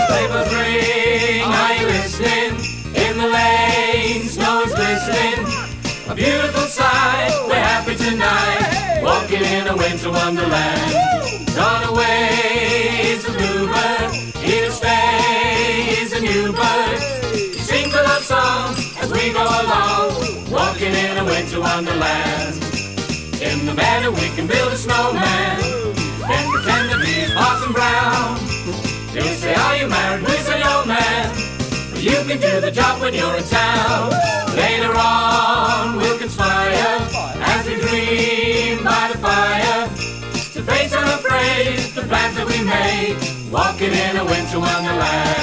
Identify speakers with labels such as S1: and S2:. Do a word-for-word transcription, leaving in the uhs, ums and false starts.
S1: Sleigh ring, are you listening? In the lane, snow is glistening. A beautiful sight, we're happy tonight, walking in a winter wonderland. Gone away is the bluebird, here to stay is a new bird. He sings a love song as we go along, walking in a winter wonderland. In the meadow we can build a snowman, and pretend to be Parson Brown. He'll say, are you married? We say, old man, you can do the job when you're in town. Later on we'll conspire as we dream by the fire, to face unafraid the plans that we made, walking in a winter wonderland.